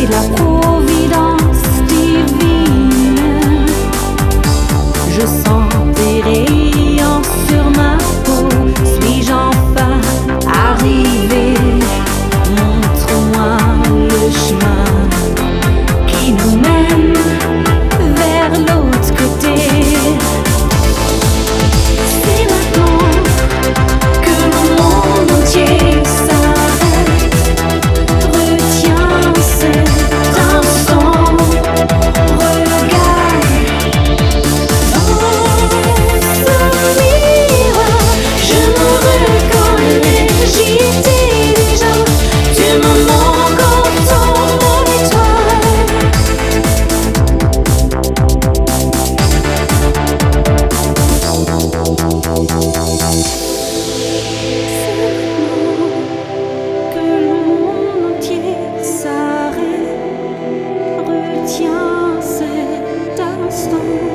et la providence divine. Je sens tes rayons sur ma peau. Suis-je enfin arrivé? Montre-moi le chemin qui nous mène vers l'autre côté. C'est maintenant que le monde entier s'arrête. Retiens cet instant, regarde dans ce miroir. Je me reconnais, j'y étais déjà. Tu me manques autant, mon étoile. Que le monde entier s'arrête. Retiens cet instant.